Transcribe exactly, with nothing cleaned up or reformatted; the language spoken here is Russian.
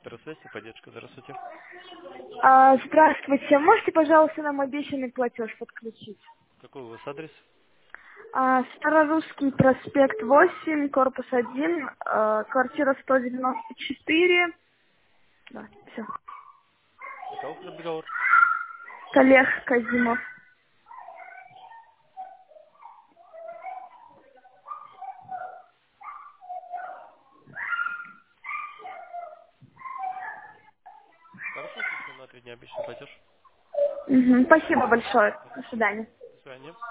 Центр связи, поддержка, здравствуйте. А, здравствуйте. Можете, пожалуйста, нам обещанный платеж подключить? Какой у вас адрес? А, Старорусский проспект восемь, корпус один, а, квартира сто девяносто четыре. Да, все. На кого договор? Олег Казимов. Хорошо, списываю на три дня обещанный платеж. Мгм, спасибо большое. До свидания. До свидания.